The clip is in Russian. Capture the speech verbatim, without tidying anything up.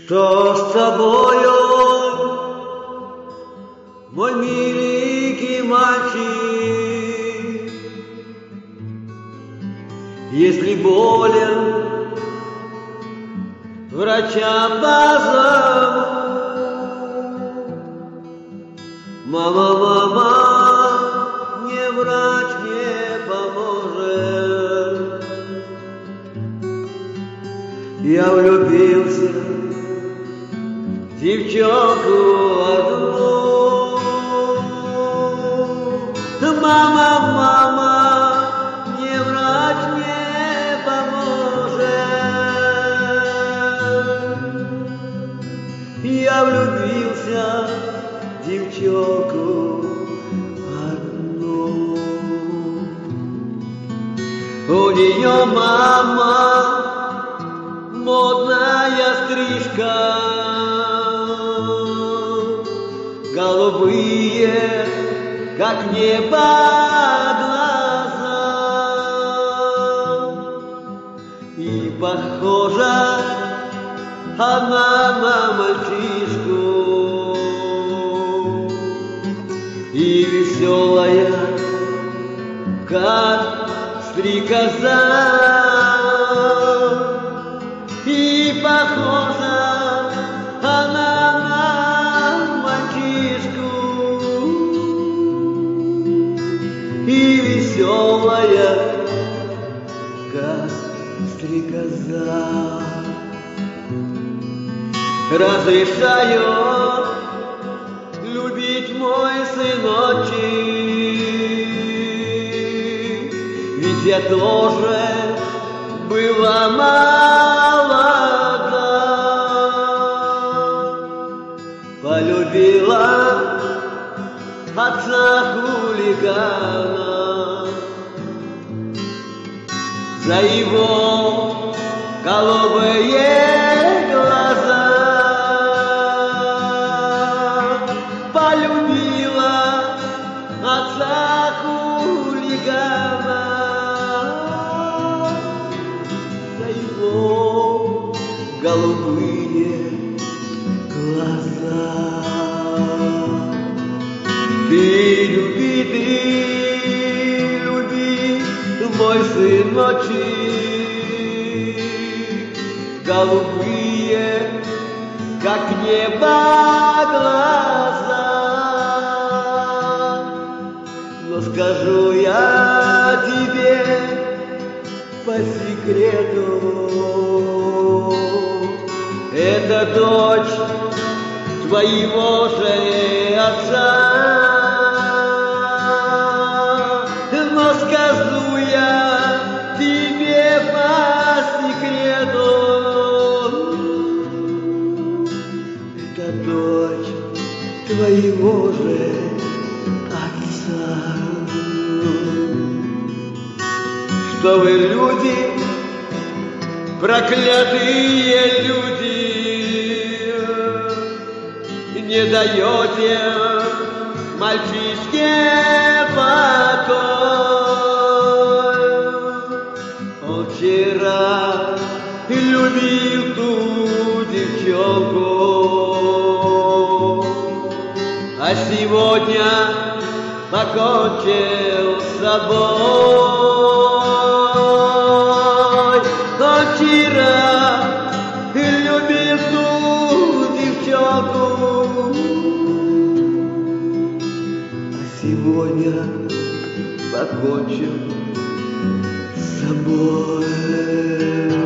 Что с тобою, мой миленький мальчик? Если болен, врача позову. Мама, мама, мне врач не поможет. Я влюбился в девчонку одну. Мама, мама, мне врач не поможет. Я влюбился в девчонку одну. У нее мама модная стрижка, голубые, как небо, глаза, и похожа она на мальчишку, и веселая, как стрекоза, и похожа она на мальчишку, и веселая, как стрекоза. Разрешаю любить мой сыночек, ведь я тоже была молода, полюбила отца хулигана за его голубые глаза, полюбила отца хулигана за его голубые глаза. Ты люби, ты люби, мой сыночек, голубые, как небо, глаза. Но скажу я тебе по секрету, это дочь твоего же отца. Но скажу я тебе по секрету, это дочь твоего же отца. Что вы, люди, проклятые люди, не даете мальчишке покой. Он вчера любил ту девчонку, а сегодня покончил с собой. Он вчера любил ту девчонку, а сегодня покончил с собой.